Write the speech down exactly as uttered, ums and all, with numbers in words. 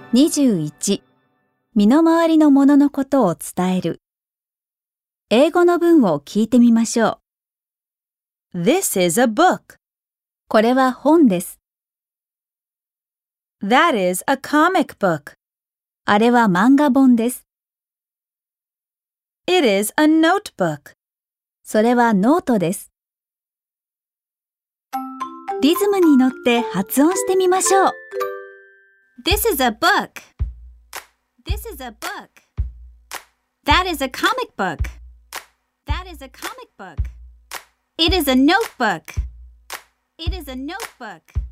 にじゅういち、身の回りのもののことを伝える。英語の文を聞いてみましょう。This is a book. これは本です。 That is a comic book. あれは漫画本です。 It is a notebook. それはノートです。リズムに乗って発音してみましょう。 This is a book. This is a book. That is a comic book. That is a comic book. It is a notebook. It is a notebook.